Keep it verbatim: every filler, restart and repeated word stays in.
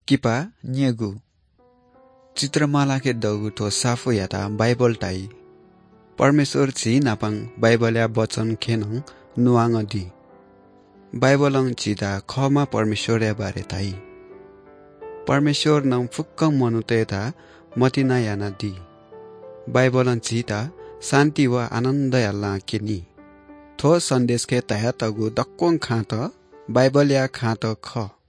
किपा न्येगु चित्रमाला के दगु थो साफो याता बाइबल टाई परमेश्वर छि नापाङ बाइबलया वचन खेनङ नुवाङ दि बाइबलङ चिदा खमा परमेश्वरया बारे ताई परमेश्वर नङ फुक्क मनुते ता मतिना याना दि बाइबलङ चिता शान्ति व आनन्द याला केनी थो सन्देश के तया तगु दक्कोङ खात बाइबलया खात ख